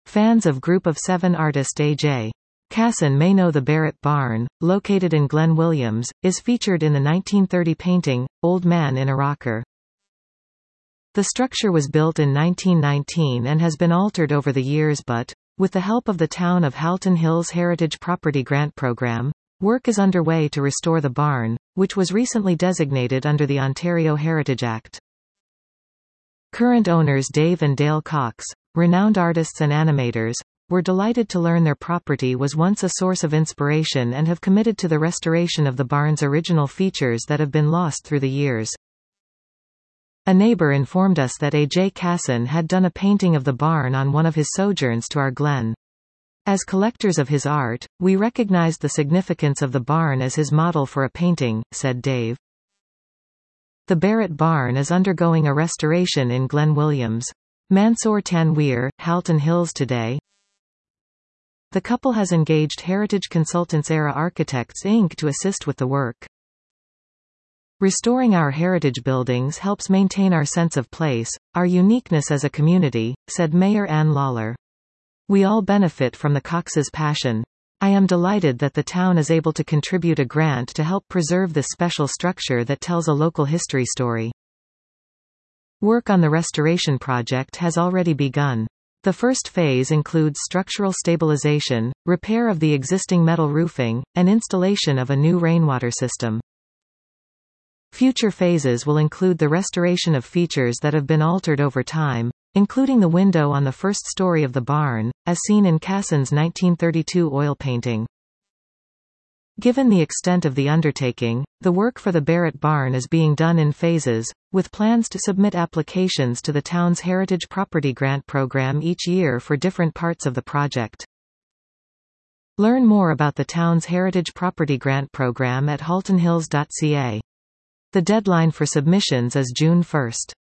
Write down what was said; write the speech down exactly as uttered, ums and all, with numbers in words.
Fans of Group of Seven artist A J Kasson may know the Barrett Barn, located in Glen Williams, is featured in the nineteen thirty painting, Old Man in a Rocker. The structure was built in nineteen nineteen and has been altered over the years but, with the help of the Town of Halton Hills Heritage Property Grant Program, work is underway to restore the barn, which was recently designated under the Ontario Heritage Act. Current owners Dave and Dale Cox, renowned artists and animators, were delighted to learn their property was once a source of inspiration and have committed to the restoration of the barn's original features that have been lost through the years. A neighbor informed us that A J Kasson had done a painting of the barn on one of his sojourns to our glen. As collectors of his art, we recognized the significance of the barn as his model for a painting, said Dave. The Barrett Barn is undergoing a restoration in Glen Williams. Mansour Tanweer, Halton Hills Today. The couple has engaged Heritage Consultants Era Architects Incorporated to assist with the work. Restoring our heritage buildings helps maintain our sense of place, our uniqueness as a community, said Mayor Ann Lawler. We all benefit from the Cox's passion. I am delighted that the town is able to contribute a grant to help preserve this special structure that tells a local history story. Work on the restoration project has already begun. The first phase includes structural stabilization, repair of the existing metal roofing, and installation of a new rainwater system. Future phases will include the restoration of features that have been altered over time, including the window on the first story of the barn, as seen in Kasson's nineteen thirty-two oil painting. Given the extent of the undertaking, the work for the Barrett Barn is being done in phases, with plans to submit applications to the town's Heritage Property Grant Program each year for different parts of the project. Learn more about the town's Heritage Property Grant Program at halton hills dot c a. The deadline for submissions is June first.